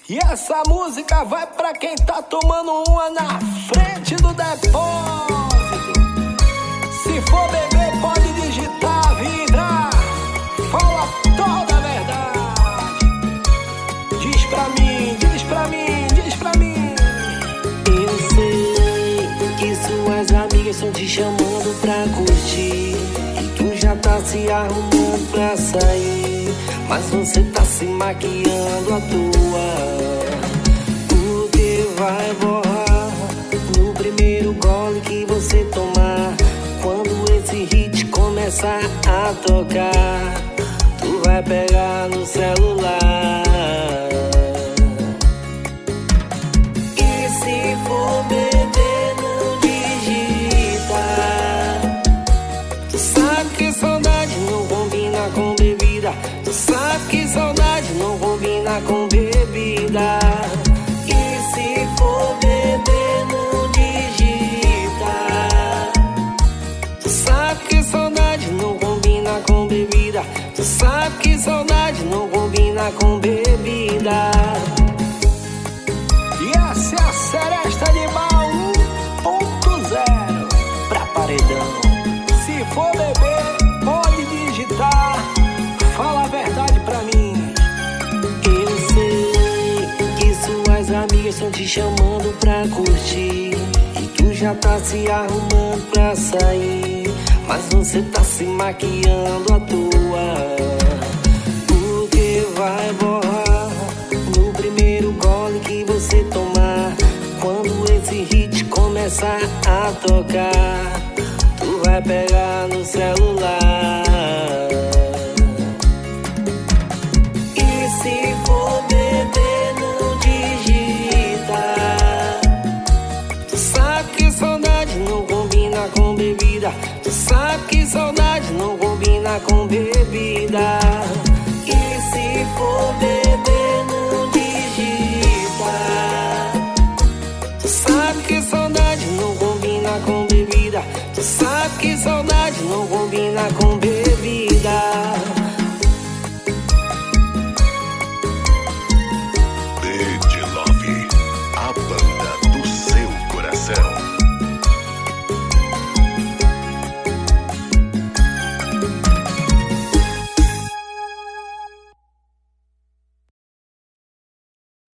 E essa música vai pra quem tá tomando uma na frente do depósito. Se for beber, pode digitar a vida. Fala toda a verdade. Diz pra mim, diz pra mim, diz pra mim. Eu sei que suas amigas estão te chamando pra curtir, e tu já tá se arrumando pra sair, mas você tá se maquiando à toa. Porque vai borrar no primeiro gole que você tomar. Quando esse hit começar a tocar, tu vai pegar no celular. E se for beber, não digita. Tu sabe que saudade não combina com bebida. Tu sabe que saudade não combina com bebida. E se for beber, não digita. Tu sabe que saudade não combina com bebida. Tu sabe que saudade não combina com bebida. E essa é a Seresta de Mal 1.0 pra paredão. Se for beber, pode digitar. Fala a verdade pra mim. Eu sei que suas amigas estão te chamando pra curtir, e tu já tá se arrumando pra sair, mas você tá se maquiando à toa. Porque vai borrar no primeiro gole que você tomar. Quando esse hit começar a tocar, tu vai pegar no celular. E se for beber, não digita. Tu sabe que saudade não combina com bebida. Tu sabe que saudade não combina com bebida. E se for beber, não digita. Tu sabe que saudade não combina com bebida. Tu sabe que saudade não combina com